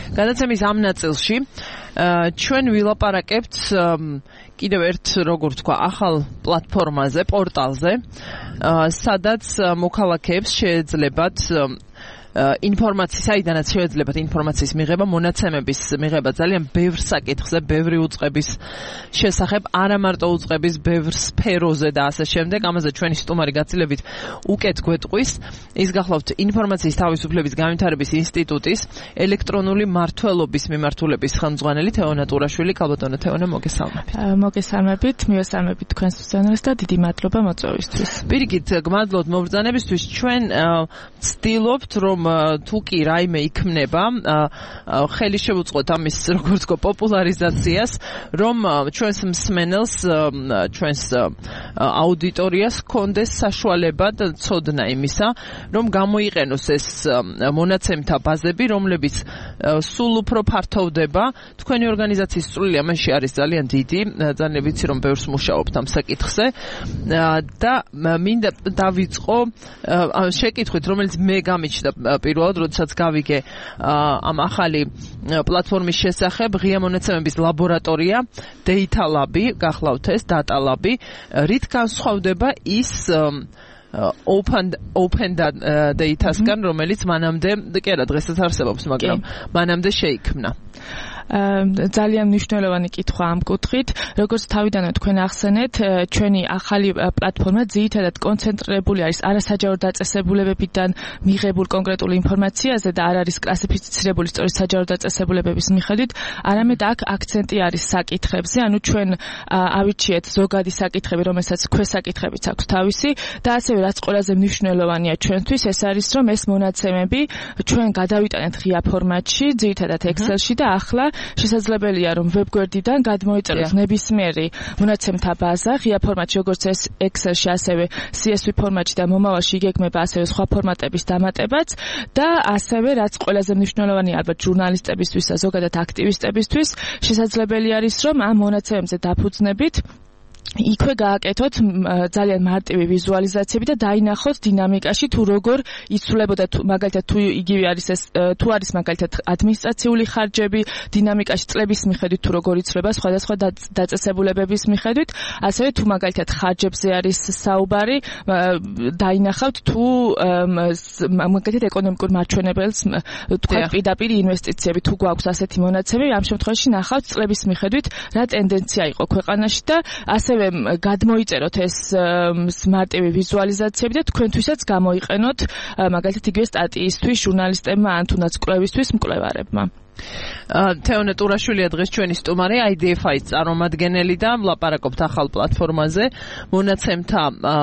გადაცემის ამ ნაწილში ჩვენ ვილაპარაკებთ კიდევ ერთ როგორ თქვა ახალ პლატფორმაზე, პორტალზე, სადაც მოქალაქეებს შეეძლებათ ინფორმაციის, საიდანაც შეეძლებათ ინფორმაციის მიღება, მონაცემების მიღება ძალიან ბევრ საკითხზე, ბევრი უწყების შესახებ, არა მარტო უწყების ბევრ სფეროზე და ასე შემდეგ. ამაზე ჩვენი სტუმარი გაცილებით უკეთ გვეტყვის. ის გახლავთ ინფორმაციის თავისუფლების განვითარების ინსტიტუტის ელექტრონული მმართველობის მიმართულების ხელმძღვანელი თეონა ტურაშვილი. ქალბატონო თეონა, მოგესალმებით. მოგესალმებით, მივესალმებით თქვენს სტუმარს და დიდი მადლობა მოწვევისთვის. პირიქით, გმადლობთ მობრძანებისთვის. ჩვენ ვცდილობთ, რომ თუ კი რაიმე იქმნება, ხელი შევუწყოთ ამის როგორც თქო პოპულარიზაციას, რომ ჩვენს მსმენელს, ჩვენს აუდიტორიას ჰქონდეს საშუალება და ცოდნა იმისა, რომ გამოიყენოს ეს მონაცემთა ბაზები, რომლებიც სულ უფრო ფართოვდება. თქვენი ორგანიზაციის წვლილი ამაში არის ძალიან დიდი, ძალიან ვიცი რომ ბევრს მუშაობთ ამ საკითხზე და მინდა დავიწყო შეკითხვით, რომელიც მე გამიჩნდა პირველად, როდესაც გავიგე ამ ახალი პლატფორმის შესახებ, ღია მონაცემების ლაბორატორია, Data Lab, გახლავთ ეს Data Lab, რით განსხვავდება ის open data-სგან, რომელიც მანამდე, კი არა, დღესაც არსებობს, მაგრამ მანამდე შეიქმნა. ძალიან მნიშვნელოვანი კითხვა ამ კუთხით. როგორც თავიდანვე თქვენ ახსენეთ, ჩვენი ახალი პლატფორმა ძირითადად კონცენტრირებული არის არასაჯარო დაწესებულებებიდან მიღებულ კონკრეტულ ინფორმაციაზე და არ არის კლასიფიცირებული სწორედ საჯარო დაწესებულებების მიხედვით, არამედ აქ აქცენტი არის საკითხებზე, ანუ ჩვენ ავირჩიეთ ზოგადი საკითხები, რომელსაც ქვესაკითხებიც აქვს თავისი და ასევე რაც ყველაზე მნიშვნელოვანია ჩვენთვის, ეს არის, რომ ეს მონაცემები ჩვენ გადავიტანეთ ღია ფორმატში, ძირითადად Excel-ში და ახლა შესაძლებელია რომ ვებგვერდიდან გადმოიწეროთ ნებისმიერი მონაცემთა ბაზა ღია ფორმატში, როგორც ეს Excel-ში, ასევე CSV ფორმატში და მომავალში იგეგმება ასევე სხვა ფორმატების დამატებაც და ასევე რაც ყველაზე მნიშვნელოვანია ალბათ ჟურნალისტებისთვის და ზოგადად აქტივისტებისთვის, შესაძლებელი არის რომ ამ მონაცემებზე დაფუძნებით იქვე გააკეთოთ ძალიან მარტივი ვიზუალიზაციები და დაინახოთ დინამიკაში თუ როგორ იცვლებოდა, მაგალითად თუ იგივე არის ეს, თუ არის მაგალითად ადმინისტრაციული ხარჯები დინამიკაში წლების მიხედვით თუ როგორ იცვლება სხვადასხვა დაწესებულებების მიხედვით, ასევე თუ მაგალითად ხარჯებზე არის საუბარი, დაინახავთ თუ მაგალითად ეკონომიკურ მარჩვენებელს, თქვა პირდაპირ ინვესტიციები თუ გვაქვს ასეთი მონაცემები, ამ შემთხვევაში ნახავთ წლების მიხედვით რა ტენდენცია იყო ქვეყანაში და ასევე გადმოიწეროთ ეს მარტივი ვიზუალიზაციები და თქვენთვისაც გამოიყენოთ მაგალითად იგივე სტატიისთვის, ჟურნალისტებმა ან თუნდაც კვლევისთვის მკვლევარებმა. თეონა ტურაშვილია დღეს ჩვენი სტუმარი, IDFI-ს წარმომადგენელი და ვლაპარაკობთ ახალ პლატფორმაზე, მონაცემთა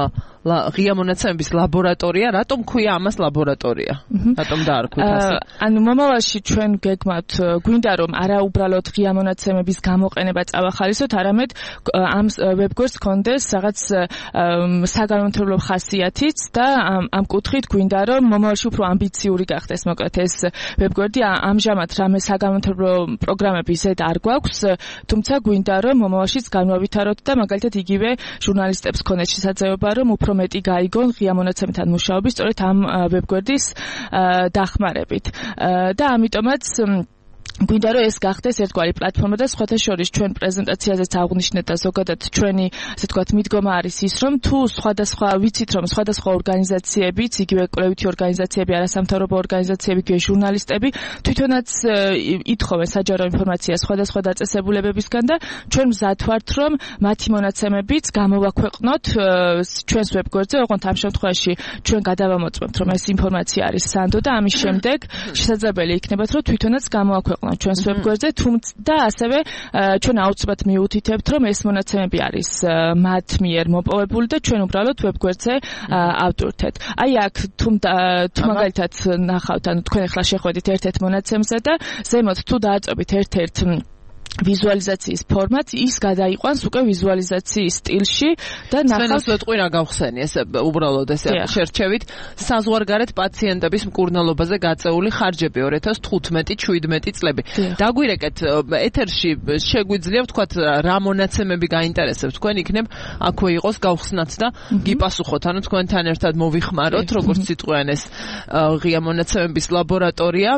ღია მონაცემების ლაბორატორია. რატომ ქვია ამას ლაბორატორია? რატომ დაარქვით ასე? ანუ მომავალში ჩვენ გეგმავთ, გვინდა რომ არა უბრალოდ ღია მონაცემების გამოყენება წავახალისოთ, არამედ ამ ვებგვერდს ჰქონდეს რაღაც საგანმანათლებლო ხასიათიც და ამ კუთხით გვინდა რომ მომავალში უფრო ამბიციური გახდეს, მოკლედ ეს ვებგვერდი. ამჟამად რამე საგანმანათლებლო პროგრამები ზედ არ გვაქვს, თუმცა გვინდა რომ მომავალშიც განვავითაროთ და მაგალითად იგივე ჟურნალისტებს ჰქონდეს შესაძლებლობა რომ უფრო მეტი გაიგონ ღია მონაცემთან მუშაობის სწორედ ამ ვებგვერდის დახმარებით და ამიტომაც გვინდა რომ ეს გახდეს ერთგვარი პლატფორმა და სხვათა შორის ჩვენ პრეზენტაციაზეც აღვნიშნეთ და ზოგადად ჩვენი ასე ვთქვათ მიდგომა არის ის რომ თუ სხვადასხვა ვიცით რომ სხვადასხვა ორგანიზაციებიც, იგივე კვლევითი ორგანიზაციები, არასამთავრობო ორგანიზაციები, იგივე ჟურნალისტები თვითონაც ითხოვენ საჯარო ინფორმაციას სხვადასხვა დაწესებულებებისგან და ჩვენ მზად ვართ რომ მათი მონაცემებიც გამოვაქვეყნოთ ჩვენს ვებგვერდზე, ოღონდ ამ შემთხვევაში ჩვენ გადავამოწმებთ რომ ეს ინფორმაცია არის სანდო და ამის შემდეგ შესაძლებელი იქნებათ რომ თვითონაც გამოვაქვეყნოთ ჩვენს ვებგვერდზე, თუმცა ასევე ჩვენ აუცილებლად მიუთითებთ, რომ ეს მონაცემები არის მათ მიერ მოპოვებული და ჩვენ უბრალოდ ვებგვერდზე ავტვირთეთ. აი აქ თუ მაგალითად ნახავთ, ანუ თქვენ ახლა შეხვედით ერთ-ერთ მონაცემზე და ზემოთ თუ დააწობით ერთ-ერთ ვიზუალიზაციის ფორმატ ის გადაიყვანს უკვე ვიზუალიზაციის სტილში და ნახავთ ვეტყვი რა გავხსენი ესე უბრალოდ ესე შერჩევით საზღვარგარეთ პაციენტების მკურნალობაზე გაწეული ხარჯები 2015-17 წლები დაგვირეკეთ ეთერში შეგვიძლია ვთქვათ რა მონაცემები გაინტერესებს თქვენ იქნებ აქვე იყოს გავხსნათ და გიპასუხოთ ანუ თქვენთან ერთად მოვიხმაროთ როგორც სიტყვიან ეს ღია მონაცემების ლაბორატორია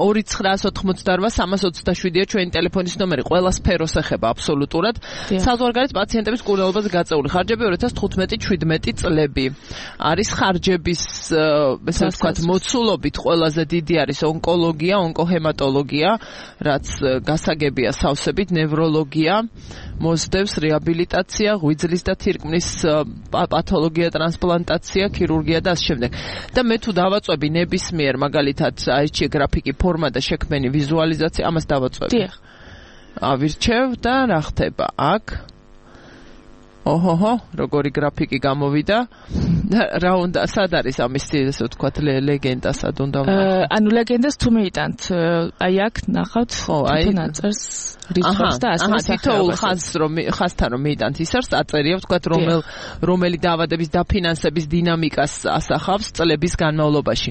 2988-327-ია ჩვენი ტელეფონის ნომერი ყველა სფეროს ეხება აბსოლუტურად. საზღვარგარეთ პაციენტების მკურნალობაზე გაწეული ხარჯები 2015-17 წლები. არის ხარჯების ესე ვთქვათ მოცულობით ყველაზე დიდი არის ონკოლოგია, ონკოჰემატოლოგია, რაც გასაგებია სავსებით, ნევროლოგია, მოსდევს რეაბილიტაცია, ღვიძლის და თირკმლის პათოლოგია, ტრანსპლანტაცია, ქირურგია და ასე შემდეგ. და მე თუ დავაწვევი ნებისმიერ მაგალითად აიჩი გრაფიკი ფორმა და შექმენი ვიზუალიზაცია, ამას დავაწვევი. ავირჩევ და რა ხდება აქ ოჰოჰო როგორი გრაფიკი გამოვიდა რა უნდა სად არის ამის ესე ვთქვათ ლეგენდა სად უნდა ანუ ლეგენდას თუ მიიტანთ აი აქ ნახავთ ნაწერს რიცხვს და ასე თითოეულ ხაზთან რომ მიიტანთ ისარს აწერია ვთქვათ რომელი დაავადების დაფინანსების დინამიკას ასახავს წლების განმავლობაში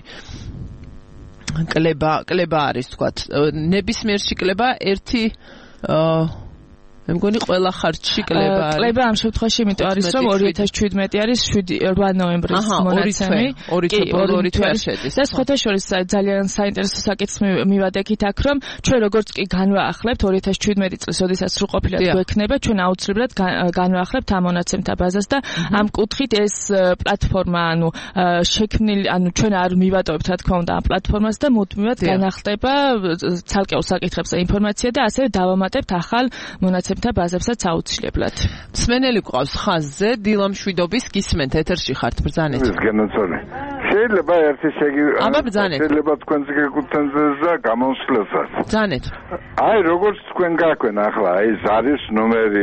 კლება არის ვთქვათ ნებისმიერში კლება ერთი მე მგონი ყველა ხარჯში კლება არის. კლება ამ შემთხვევაში იმიტომ არის რომ 2017 არის 8 ნოემბრის მონაცემი. ორი თვე შედის. და სხვათა შორის ძალიან საინტერესო საკითხს მივადექით აქ რომ ჩვენ როგორც კი განვაახლებთ 2017 წელს როდესაც სრულყოფილად გვექნება ჩვენ აუცილებლად განვაახლებთ ამ მონაცემთა ბაზას და ამ კუთხით ეს პლატფორმა ანუ შექმნილი ანუ ჩვენ არ მივატოვებთ რა თქმა უნდა ამ პლატფორმას და მუდმივად განახტება ცალკეულ საკითხებზე ინფორმაცია და ასევე დავამატებთ ახალ მონაცემ და ბაზებსაც აუცილებლად. მსმენელი გვყავს ხაზზე, დილა მშვიდობის გისმენთ ეთერში ხართ ბრძანეთ. შეიძლება ერთი შეიძლება თქვენს გეკუთვნილება გამოსვლასაც. ბრძანეთ. აი როგორც თქვენ გაქვენ ახლა აი ზარის ნომერი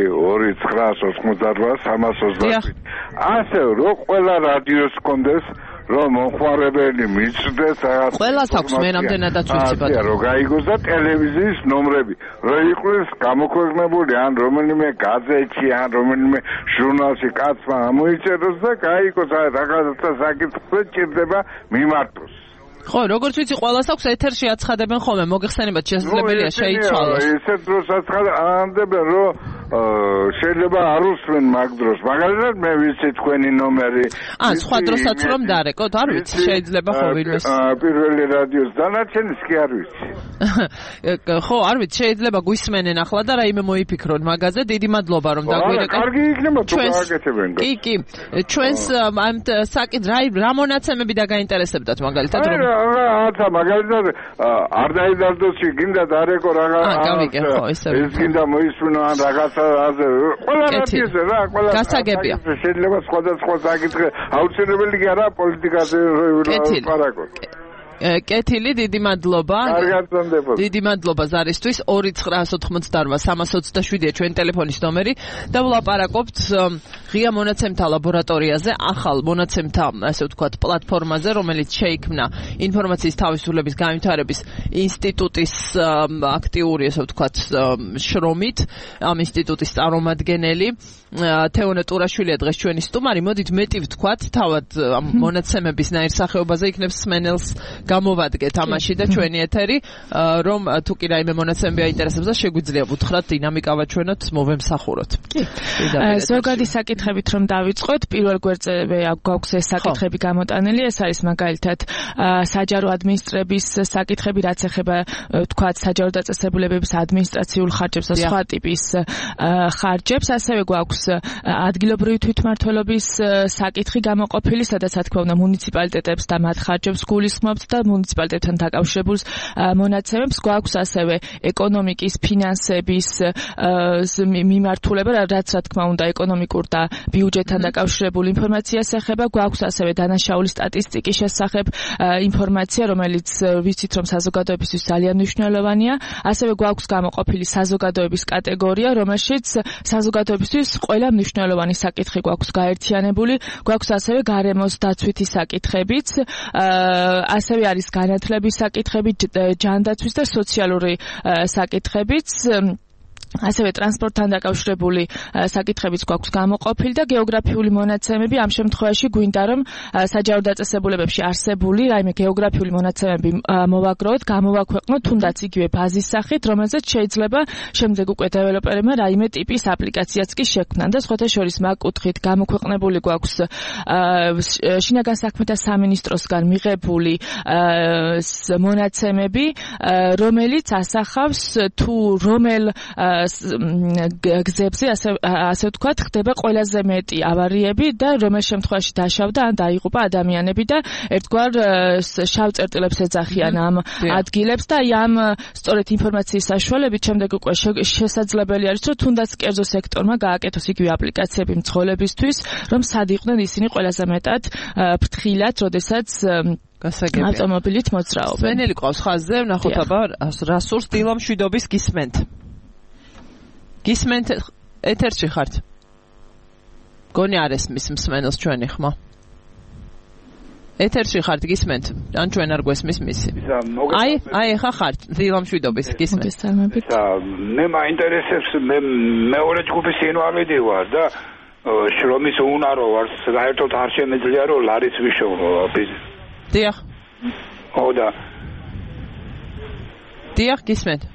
2988-327. ასე რომ ყველა რადიოს კონდეს რომ მოხმარებელი მიწდეს რაღაც ყველას აქვს მე რამდენადაც ვიცი ბატონო რომ გაიგოს და ტელევიზიის ნომრები რომ იყოს გამოქვეყნებული ან რომელიმე გაზეთში ან რომელიმე ჟურნალში კაცმა ამოიწეროს და გაიგოს რაღაცა საკითხი ჭირდება მიმართოს ხო როგორც ვიცი ყველას აქვს ეთერში აცხადებენ ხოლმე მოგეხსენებათ შესაძლებელია შეიცვალოს ესეთ დროს აცხადებენ რომ შეიძლება არ უსვენ მაგ დროს მაგალითად მე ვიცი თქვენი ნომერი სხვა დროსაც რომ დარეკოთ არ ვიცი შეიძლება ხო ვინმეს პირველი რადიოს დანარჩენის კი არ ვიცი ხო არ ვიცი შეიძლება გვისმენენ ახლა და რაიმე მოიფიქრონ მაგაზე დიდი მადლობა რომ დაგვირეკეთ კარგი იქნება თუ გააკეთებენ კი ჩვენს ამ საკითხ რა მონაცემები დაგაინტერესებდათ მაგალითად რომ ათა მაგალითად არ დაიდარდოს გინდა დარეკო რაღაც ეს გინდა მოისმინო ან რაღაცა ყველა რადიოზე რა ყველა გასაგებია შეიძლება სხვადასხვა საკითხი აუცილებელი კი არა პოლიტიკაზე ვარაკოთ კეთილი დიდი მადლობა კარგად გონდებოდა დიდი მადლობა ზარისთვის 2988-327-ია ჩვენი ტელეფონის ნომერი და ვლაპარაკობთ ღია მონაცემთა ლაბორატორიაზე ახალ მონაცემთა ასე ვთქვათ პლატფორმაზე რომელიც შეიქმნა ინფორმაციის თავისუფლების განვითარების ინსტიტუტის აქტიური ასე ვთქვათ შრომით ამ ინსტიტუტის წარმომადგენელი თეონე ტურაშვილია დღეს ჩვენი სტუმარი მოდით მეტი ვთქვათ თავად მონაცემების ნაირსახეობაზე იქნებს სმენელს გამოვადგეთ ამაში და ჩვენი ეთერი რომ თუ კი რაიმე მონაცემები აინტერესებს და შეგვიძლია ვუთხრათ დინამიკა ვაჩვენოთ მოვემსახუროთ. ზოგადი საკითხებით რომ დავიწყოთ პირველ გვერდზე გვაქვს ეს საკითხები გამოტანილი ეს არის მაგალითად საჯარო ადმინისტრების საკითხები რაც ეხება ვთქვათ საჯარო დაწესებულებების ადმინისტრაციულ ხარჯებს და სხვა ტიპის ხარჯებს ასევე გვაქვს ადგილობრივი თვითმმართველობის საკითხი გამოყოფილი სადაც რა თქმა უნდა მუნიციპალიტეტებს და მათ ხარჯებს გულისხმობთ და მუნიციპალიტეტთან დაკავშირებულ მონაცემებს გვაქვს ასევე ეკონომიკის ფინანსების მიმართულება რაც რა თქმა უნდა ეკონომიკურ და ბიუჯეტთან დაკავშირებულ ინფორმაციას ეხება გვაქვს ასევე დანაშაული სტატისტიკის შესახებ ინფორმაცია რომელიც ვიცით რომ საზოგადოებისთვის ძალიან მნიშვნელოვანია ასევე გვაქვს გამოყოფილი საზოგადოების კატეგორია რომელშიც საზოგადოებისთვის ყველა მნიშვნელოვანი საკითხი გვაქვს გაერთიანებული გვაქვს ასევე გარემოს დაცვითი საკითხებიც ასევე არის განათლების საკითხები, ჯანდაცვის და სოციალური საკითხებიც ასევე ტრანსპორტთან დაკავშირებული საკითხებიც გვაქვს გამოყოფილი და გეოგრაფიული მონაცემები ამ შემთხვევაში გვინდა რომ საჯარო დაწესებულებებში არსებული რაიმე გეოგრაფიული მონაცემები მოვაგროვოთ, გამოვაქვეყნოთ თუნდაც იგივე ბაზის სახით, რომელზეც შეიძლება შემდეგ უკვე დეველოპერებმა რაიმე ტიპის აპლიკაციაც კი შექმნან და სხვათა შორის მაგ კუთხით გამოქვეყნებული გვაქვს შინაგან საქმეთა სამინისტროსგან მიღებული მონაცემები, რომელიც ასახავს თუ რომელ გზებზე ასე ვთქვათ ხდება ყველაზე მეტი ავარიები და რომელ შემთხვევაში დაშავდა ან დაიღუპა ადამიანები და ერთგვარ შავ წერტილებს ეძახიან ამ ადგილებს და ამ სწორედ ინფორმაციის საშუალებით შემდეგ უკვე შესაძლებელი არის რომ თუნდაც კერძო სექტორმა გააკეთოს იგივე აპლიკაციები მძღოლებისთვის რომ სად იყვნენ ისინი ყველაზე მეტად ფრთხილად, როდესაც გასაგებია ავტომობილით მოძრაობენ. სვენელი ყავს ხაზზე, ვნახოთ აბა რა სურს დილა მშვიდობის გისმენთ. გისმენთ ეთერში ხართ? გონი არ ესმის მსმენელს ჩვენი ხმა. ეთერში ხართ გისმენთ? ან ჩვენ არ გვესმის მისი? აი ხა ხართ დილა მშვიდობის გისმენთ. მე მაინტერესებს მე მეორე ჯგუფის ინვალიდი ვარ და შრომის უნარო ვარ, საერთოდ არ შემეძლია რომ ლარიც ვიშოვრო. დიახ. და დიახ გისმენთ.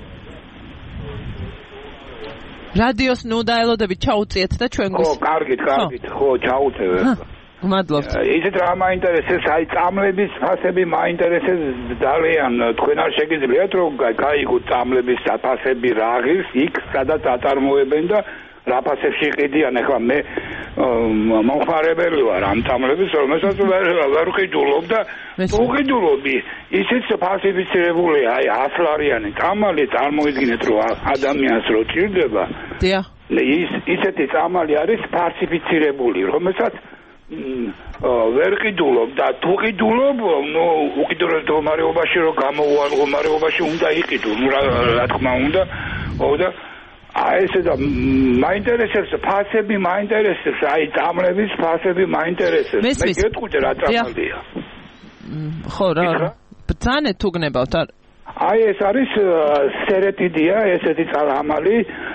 რადიოს ნუ დაელოდებით ჩაუწიეთ და ჩვენ ხო, კარგით, ხო, ჩაუწევ. გმადლობთ. ისეთ რა მაინტერესებს, აი წამლების ფასები მაინტერესებს ძალიან. თქვენ არ შეგიძლიათ რომ გაიგოთ წამლების ფასები რაღის იქ, სადაც აწარმოებენ და რა ფასებში ყიდიან. ახლა მე მომხმარებელი ვარ ამ წამლების, რომელსაც ვერ ვყიდულობ და უყიდულობი. ისიც ფასიფიცირებულია, აი 100 ლარიანი წამალი წარმოიდგინეთ რომ ადამიანს რო ჭირდება. დიახ. ისეთი წამალი არის ფასიფიცირებული, რომელსაც ვერ ყიდულობ და თუ ყიდულობ, ნუ უკიდურეს მდგომარეობაში რომ გამოუვალ მდგომარეობაში უნდა იყიდო, ნუ რა თქმა უნდა. და აი ესე და მაინტერესებს ფასები, მაინტერესებს აი წამლების ფასები მაინტერესებს. მე გეტყვით რა წამალია. ხო რა ბრძანეთ თუ გნებავთ არ აი ეს არის სერეტიდია, ესეთი წამალი,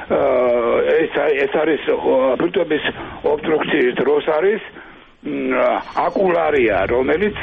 ეს არის ფილტვების ობსტრუქციის დროს არის აკულარია, რომელიც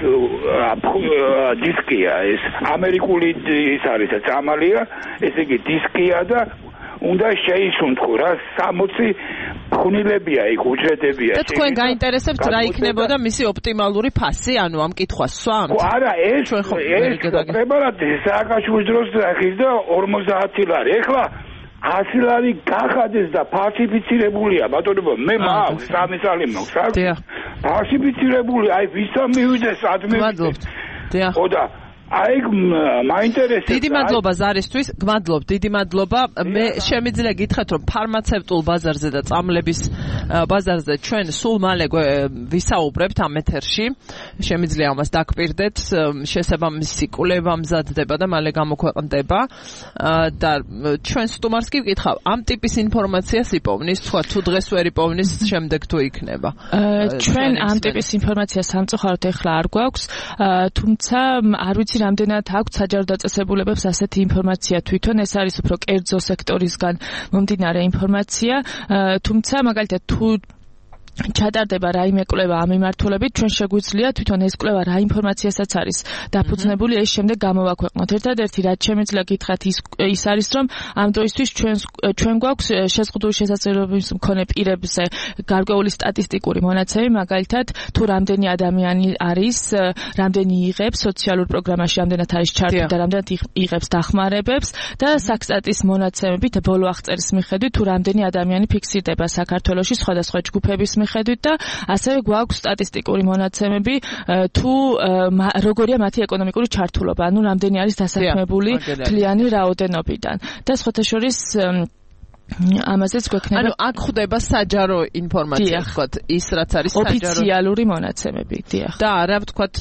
დისკია, ეს ამერიკული ის არის წამალია, ესე იგი დისკია და უნდა შეისუნთქო რა 60 ხუნილებია იქ უჯრედებია. და თქვენ გაინტერესებთ რა იქნებოდა მისი ოპტიმალური ფასი, ანუ ამ კითხვას სვამთ? არა, ეს პრეპარატი სააკაშვილის დროს დახის და 50 ლარი. ეხლა 100 ლარი გახადეს და ფასიფიცირებულია, ბატონო, მე მაქვს 3 წელი მაქვს. ფასიფიცირებული, აი ვისა მივიდეს, სად მივიდეს. დიახ. და აი მაინტერესებს. დიდი მადლობა ზარისთვის, გმადლობ, დიდი მადლობა. მე შემიძლია გითხრათ, რომ ფარმაცევტულ ბაზარზე და წამლების ბაზარზე ჩვენ სულ მალე ვისაუბრებთ ამ ეთერში. შემიძლია ამას დაგპირდეთ, შესაბამისი კვლევა მზადდება და მალე გამოქვეყნდება. და ჩვენ სტუმარს კი ვკითხავ, ამ ტიპის ინფორმაციას იპოვნის, სხვა თუ დღეს ვერ იპოვნის, შემდეგ თუ იქნება. ჩვენ ამ ტიპის ინფორმაციას სამწუხაროდ ეხლა არ გვაქვს, თუმცა არ ვიცი რამდენად აქვს საჯარო დაწესებულებებს ასეთი ინფორმაცია თვითონ, ეს არის უფრო კერძო სექტორისგან მომდინარე ინფორმაცია, თუმცა მაგალითად თუ ჩატარდება რაიმე კვლევა ამ მიმართულებით, ჩვენ შეგვიძლია თვითონ ეს კვლევა რა ინფორმაციასაც არის დაფუძნებული, ეს შემდეგ გამოვაქვეყნოთ. ერთადერთი რაც შემიძლია გითხრათ ის არის, რომ ამ დროისთვის ჩვენ გვაქვს შეზღუდული შესაძლებლობის მქონე პირებზე გარკვეული სტატისტიკური მონაცემი, მაგალითად თუ რამდენი ადამიანი არის, რამდენი იღებს სოციალურ პროგრამაში, რამდენად არის ჩართული და რამდენად იღებს დახმარებებს და საქსტატის მონაცემებით ბოლო აღწერის მიხედვით თუ რამდენი ადამიანი ფიქსირდება საქართველოში სხვადასხვა ჯგუფების მიხედვით და ასევე გვაქვს სტატისტიკური მონაცემები თუ როგორია მათი ეკონომიკური ჩართულობა, ანუ რამდენი არის დასაქმებული მთლიანი რაოდენობიდან. და სხვათა შორის ამაზეც გვექნება. ანუ აქ ხდება საჯარო ინფორმაცია, ვთქვათ, ის რაც არის საჯარო ოფიციალური მონაცემები, დიახ. და არა, ვთქვათ,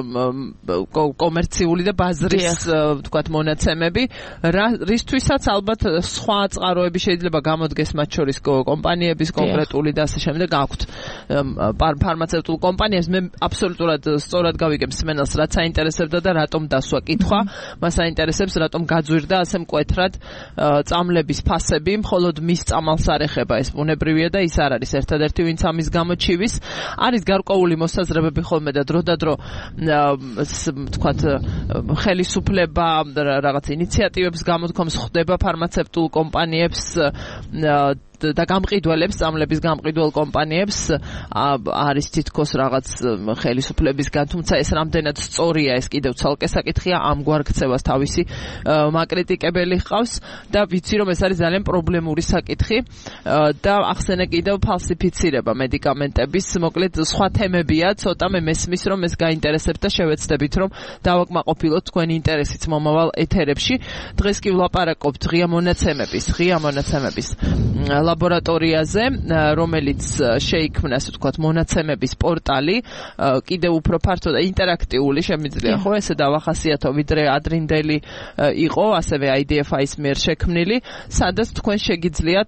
კომერციული და ბაზრის, ვთქვათ, მონაცემები, რისთვისაც ალბათ სხვა წყაროები შეიძლება გამოდგეს მათ შორის კომპანიების კონკრეტული და ასე შემდეგ აქვთ ფარმაცევტულ კომპანიებს. მე აბსოლუტურად სწორად გავიგებ მსმენელს, რაც აინტერესებდა და რატომ დასვა კითხვა, მას აინტერესებს, რატომ გაძვირდა ასე მკვეთრად წამლების ფასები, მხოლოდ მის წამალს არ ეხება, ეს ბუნებრივია და ის არ არის ერთადერთი, ვინც ამის გამოჩივის. არის გარკვეული მოსაზრებები ხოლმე და დროდადრო ვთქვათ, ხელისუფლება რაღაც ინიციატივებს გამოთქვამს, ხდება ფარმაცევტულ კომპანიებს და გამყიდველებს, წამლების გამყიდველ კომპანიებს არის თითქოს რაღაც ხელისუფლებისგან, თუმცა ეს რამდენად სწორია, ეს კიდევ ცალკე საკითხია, ამგვარ ქცევას თავისი მაკრიტიკებელი ჰყავს და ვიცი, რომ ეს არის ძალიან პრობლემური საკითხი და ახსენე კიდევ ფალსიფიცირება მედიკამენტების, მოკლედ სხვა თემებია, ცოტა მე მესმის, რომ ეს გაინტერესებთ და შევეცდებით, რომ დავაკმაყოფილოთ თქვენი ინტერესიც მომავალ ეთერებში. დღეს კი ვლაპარაკობთ ღია მონაცემების ლაბორატორიაზე, რომელიც შეიქმნა, ასე ვთქვათ, მონაცემების პორტალი, კიდევ უფრო ფართო და ინტერაქტიული, შემიძლია ხო ესე დავახასიათო, ვიდრე ადრინდელი იყო, ასევე IDFI-ის მიერ შექმნილი, სადაც თქვენ შეგიძლიათ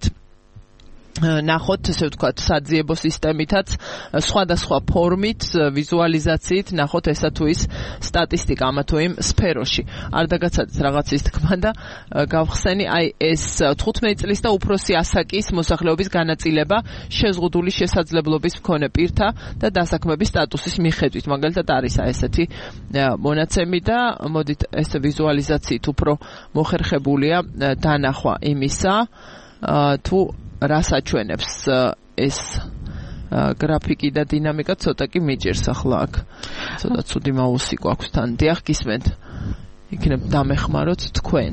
ნახოთ, ასე ვთქვათ, საძიებო სისტემითაც, სხვადასხვა ფორმით, ვიზუალიზაციით, ნახოთ ესა თუ ის სტატისტიკა ამა თუ იმ სფეროში. არ დაგაცადეთ რაღაცის თქმა და გავხსენი, აი ეს 15 წლის და უფროსი ასაკის მოსახლეობის განაწილება შეზღუდული შესაძლებლობის მქონე პირთა და დასაქმების სტატუსის მიხედვით. მაგალითად არის ესეთი მონაცემი და მოდით ეს ვიზუალიზაციით უფრო მოხერხებულია დანახვა იმისა, თუ რას აჩვენებს ეს გრაფიკი და დინამიკა, ცოტა კი მიჭირს ახლა აქ. ცოტა ცუდი მაუსი გვაქვს თან. დიახ, გისმენთ. იქნებ დამეხმაროთ თქვენ.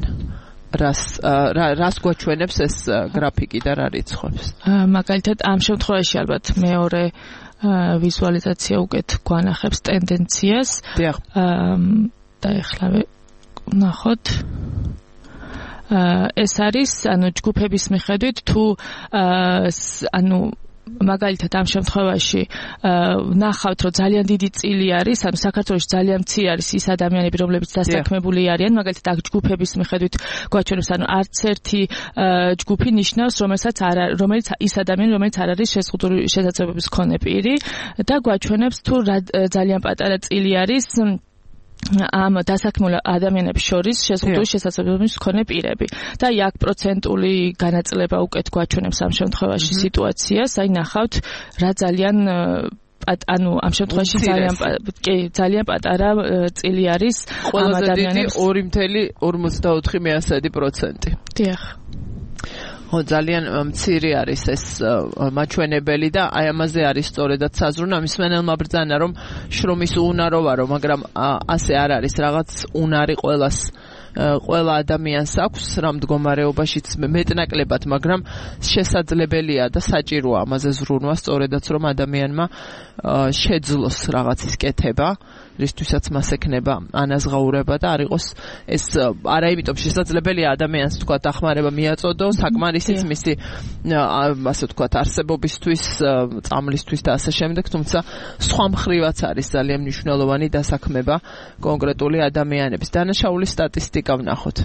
რას გვაჩვენებს ეს გრაფიკი და რა რიცხვებს? მაგალითად, ამ შემთხვევაში ალბათ მეორე ვიზუალიზაცია უკეთ გვანახებს ტენდენციას. დიახ. და ეხლა ნახოთ. ეს არის, ანუ ჯგუფების მიხედვით თუ ანუ მაგალითად ამ შემთხვევაში ნახავთ, რომ ძალიან დიდი წილი არის, ანუ საქართველოში ძალიან მცირე არის ის ადამიანები, რომლებიც დასაქმებული არიან, მაგალითად აქ ჯგუფების მიხედვით გვაჩვენებს, ანუ არც ერთი ჯგუფი ნიშნავს, რომელიც ის ადამიანი, რომელიც არ არის შეზღუდული შესაძლებლობის მქონე პირი და გვაჩვენებს თუ ძალიან პატარა წილი არის ამ დასაქმებულ ადამიანებს შორის შეზღუდული შესაძლებლობის მქონე პირები. და აქ პროცენტული განაწილება უკეთ გვაჩვენებს ამ შემთხვევაში სიტუაციას, აი ნახავთ რა ძალიან ანუ ამ შემთხვევაში ძალიან პატარა წილი არის ამ ადამიანებს. ყველაზე დიდი 2.54%. დიახ. ძალიან მცირე არის ეს მაჩვენებელი და აი ამაზე არის სწორედაც საზრუნა მსმენელმა ბრძანა, რომ შრომის უნარო ვარო, მაგრამ ასე არ არის, რაღაც უნარი ყველა ადამიანს აქვს რამ მდგომარეობაშიც მეტნაკლებად, მაგრამ შესაძლებელია და საჭიროა ამაზე ზრუნვა, სწორედაც რომ ადამიანმა შეძლოს რაღაცის კეთება, რისთვისაც მას ექნება ანაზღაურება და არ იყოს ეს არა იმიტომ შესაძლებელია ადამიანს თქვა დახმარება მიაწოდო საკმარისიც მისი ასე თქვა არსებობისთვის, წამლისთვის და ასე შემდეგ, თუმცა სხვა მხრივაც არის ძალიან მნიშვნელოვანი დასაქმება კონკრეტული ადამიანების. დანაშაულის სტატისტიკა ვნახოთ.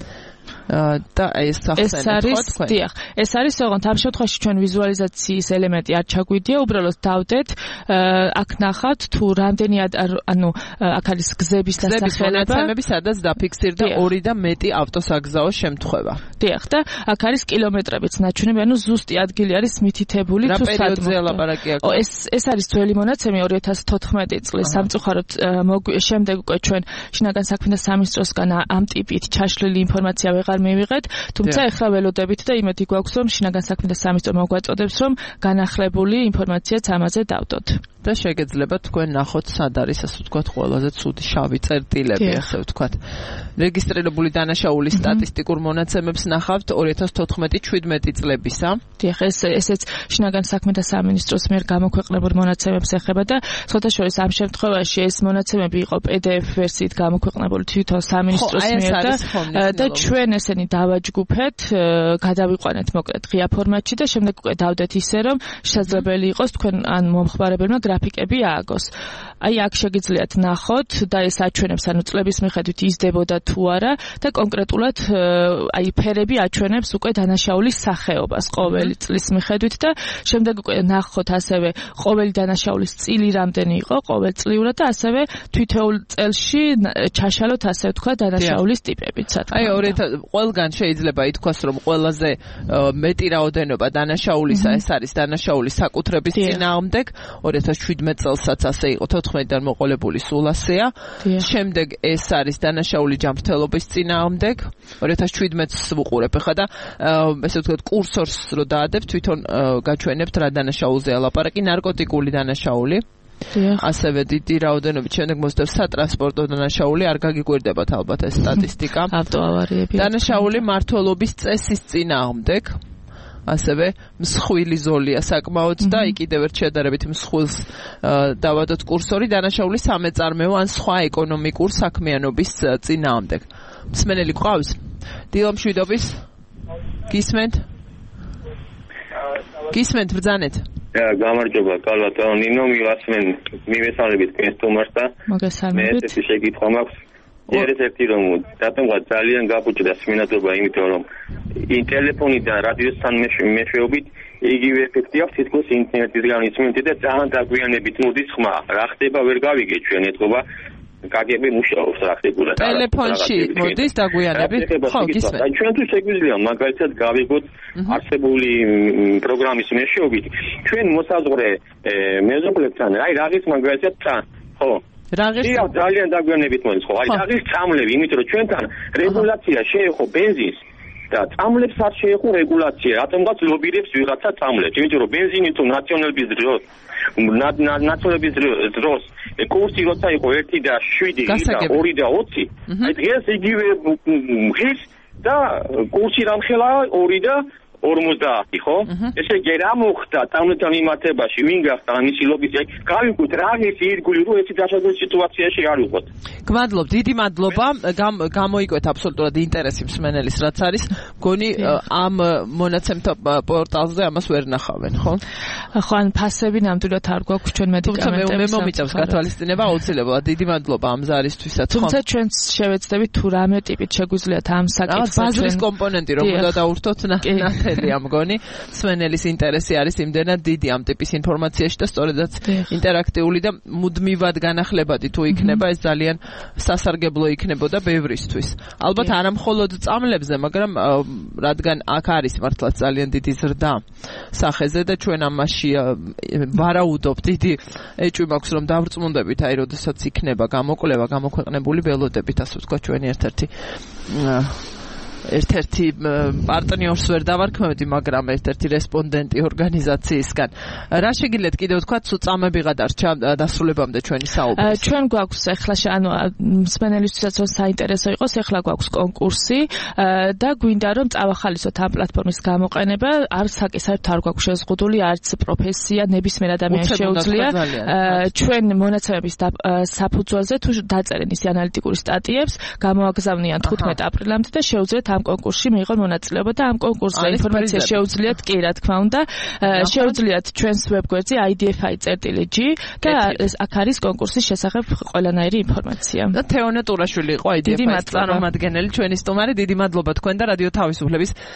და ეს არის, დიახ, ეს არის ოღონდ ამ შემთხვევაში ჩვენ ვიზუალიზაციის ელემენტი არ ჩაგვიდია, უბრალოდ დავდეთ, აქ ნახავთ თუ რამდენი ანუ აქ არის გზების დასახელება, სადაც დაფიქსირდა 2 და მეტი ავტოსაგზაო შემთხვევა. დიახ, და აქ არის კილომეტრებიც ნაჩვენები, ანუ ზუსტი ადგილი არის მითითებული თუ სადმო. ეს არის ძველი მონაცემი 2014 წლის სამწუხაროდ შემდეგ უკვე ჩვენ შინაგან საქმეთა სამინისტროსგან ამ ტიპით ჩაშლილი ინფორმაცია ვეღარ მივიღეთ, თუმცა ეხლა ველოდებით და იმედი გვაქვს, რომ შინაგან საქმეთა სამინისტრო მოგვაწოდებს, რომ განახლებული ინფორმაციაც ამაზე დავდოთ. და შეგეძლება თქვენ ნახოთ სად არის ასე ვთქვათ ყველაზე ცუდი შავი წერტილები ასე ვთქვათ. რეგისტრირებული დანაშაულის სტატისტიკურ მონაცემებს ნახავთ 2014-17 წლებისა. დიახ, ესეც შინაგან საქმეთა სამინისტროს მიერ გამოქვეყნებულ მონაცემებს ეხება და სხვათაშორის ამ შემთხვევაში ეს მონაცემები იყო PDF ვერსიით გამოქვეყნებული თვითონ სამინისტროს მიერ და ჩვენ ესენი დავაჯგუფეთ, გადავიყვანეთ მოკლედ ღია ფორმატში და შემდეგ უკვე დავდეთ ისე რომ შესაძლებელი იყოს თქვენ ან მომხმარებელმა გრაფიკები ააგოს. აი აქ შეგიძლიათ ნახოთ და ეს აჩვენებს ანუ წლების მიხედვით იზრდებოდა თუ არა და კონკრეტულად აი ფერები აჩვენებს უკვე დანაშაულის სახეობას ყოველი წლის მიხედვით და შემდეგ უკვე ნახოთ ასევე ყოველი დანაშაულის წილი რამდენი იყო ყოველწლიურად და ასევე თითოეულ წელში ჩაშალოთ ასე ვთქვა დანაშაულის ტიპებიც. აი ყველგან შეიძლება ითქვას რომ ყველაზე მეტი რაოდენობა დანაშაულისა ეს არის დანაშაულის საკუთრების წინააღმდეგ 2017 წელსაც ასე იყო 14-დან მოყოლებული სულ ასეა. შემდეგ ეს არის დანაშაული ჯანმრთელობის წინააღმდეგ 2017-ს ვუყურებ ხა და ესე ვთქვათ კურსორს რო დაადებთ თვითონ გაჩვენებთ რა დანაშაულზეა ლაპარაკი ნარკოტიკული დანაშაული. ასევე დიდი რაოდენობით შემდეგ მოსდევს სატრანსპორტო დანაშაული არ გაგიგვირდებათ ალბათ ეს სტატისტიკა. ავტოავარიები. დანაშაული მმართველობის წესის წინააღმდეგ. ასევე მსხვილი ზოლია საკმაოდ და კიდევ ერთ შედარებით მსხვილს დავადოთ კურსორი დანაშაულის სამეწარმეო ან სხვა ეკონომიკურ საქმიანობის წინააღმდეგ. მსმენელი გვყავს? დილო მშვიდობის? გისმენთ? გისმენთ ბრძანეთ? გამარჯობა, კალბატო ნინო, მივესალმებით თქვენს თომარს და მე ესეთი შეკითხვა მაქვს. ერთ-ერთი რომ რატომღაც ძალიან გაფუჭდა სმინათობა იმიტომ რომ ტელეფონიდან რადიოსთან მეშვეობით იგივე ეფექტი აქვს თითქოს ინტერნეტის განიცემით და ძალიან დაგვიანებით მოდის ხმა. რა ხდება ვერ გავიგე ჩვენ ეთქობა კაგები მუშაობს რა ხდება. ტელეფონში მოდის დაგვიანებით? ხო, გისმენთ. აი ჩვენთვის შეგვიძლია მაგალითად გავიგოთ არსებული პროგრამის მეშვეობით ჩვენ მოსაზღვრე მეზობლებთან აი რაღაც მაგალითად თან ხო რაღის ძალიან დაგვიანებით მოდის ხო აი რაღის წამლები იმიტომ რომ ჩვენთან რეგულაცია შეეხო ბენზინს და წამლებს არ შეეხო რეგულაცია რატომღაც ლობირებს ვიღაცა წამლებს იმიტომ რომ ბენზინი თუ ნაციონალების დროს კურსი როცა იყო 1 და 7 და 2 და 20 აი დღეს იგივე ღირს და კურსი რამხელა 2 და 50 ხო? ესე იგი რა მოხდა წამლებთან მიმართებაში ვინ გახდა ამისი ლობისი? გავიგოთ რა ის ირგული რომ ეს დაშადებული სიტუაციაში არ ვიყოთ. გმადლობ, დიდი მადლობა. გამოიკვეთ აბსოლუტურად ინტერესი მსმენელის რაც არის. გონი ამ მონაცემთა პორტალზე ამას ვერ ნახავენ, ხო? ხო, ან ფასები ნამდვილად არ გვაქვს ჩვენ მედიკამენტებს. თუმცა მე მომიწევს გათვალისწინება აუცილებლად. დიდი მადლობა ამ ზარისთვისაც, ხო? თუმცა ჩვენც შევეცდებით თუ რამე ტიპით შეგვიძლიათ ამ საკითხს ბაზრის კომპონენტი რომ უნდა დაურთოთ ნათელია მგონი. მსმენელის ინტერესი არის იმდენად დიდი ამ ტიპის ინფორმაციაში და სწორედაც ინტერაქტიული და მუდმივად განახლებადი თუ იქნება ეს ძალიან სასარგებლო იქნებოდა ბევრისთვის. ალბათ არა მხოლოდ წამლებზე, მაგრამ რადგან აქ არის მართლაც ძალიან დიდი ზრდა სახეზე და ჩვენ ამაში ვარაუდობთ დიდი ეჭვი მაქვს რომ დავრწმუნდებით აი როდესაც იქნება გამოკვლევა გამოქვეყნებული ველოდებით ასე ვთქვა ჩვენი ერთ-ერთი პარტნიორს ვერ დავარქმევდი, მაგრამ ერთ-ერთი რესპონდენტი ორგანიზაციისგან. რა შეგიძლიათ კიდევ ვთქვათ, სულ წამები გადარჩა დასრულებამდე ჩვენი საუბრის? ჩვენ გვაქვს ახლა ანუ მსმენელისთვისაც რომ საინტერესო იყოს, ახლა გვაქვს კონკურსი და გვინდა რომ წავახალისოთ ამ პლატფორმის გამოყენება, არც საკისარით არ გვაქვს შეზღუდული, არც პროფესია, ნებისმიერ ადამიანს შეუძლია ჩვენ მონაცემების საფუძველზე თუ დაწერენ ის ანალიტიკური სტატიებს, გამოაგზავნიან 15 აპრილამდე და შეუძლიათ ამ კონკურსში მიიღონ მონაწილეობა და ამ კონკურსზე ინფორმაცია შეუძლიათ კი რა თქმა უნდა შეუძლიათ ჩვენს ვებგვერდზე idfi.g და აქ არის კონკურსის შესახებ ყველანაირი ინფორმაცია. და თეონე ტურაშვილი იყო idfi-ის წარმომადგენელი ჩვენი სტუმარი. დიდი მადლობა თქვენ და რადიო თავისუფლების